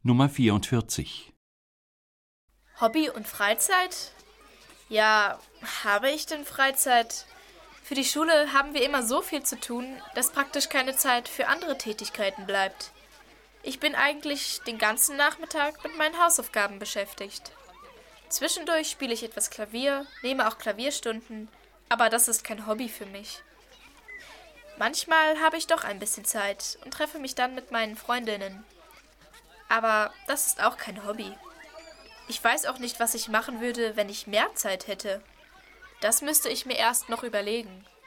Nummer 44. Hobby und Freizeit? Ja, habe ich denn Freizeit? Für die Schule haben wir immer so viel zu tun, dass praktisch keine Zeit für andere Tätigkeiten bleibt. Ich bin eigentlich den ganzen Nachmittag mit meinen Hausaufgaben beschäftigt. Zwischendurch spiele ich etwas Klavier, nehme auch Klavierstunden, aber das ist kein Hobby für mich. Manchmal habe ich doch ein bisschen Zeit und treffe mich dann mit meinen Freundinnen. Aber das ist auch kein Hobby. Ich weiß auch nicht, was ich machen würde, wenn ich mehr Zeit hätte. Das müsste ich mir erst noch überlegen.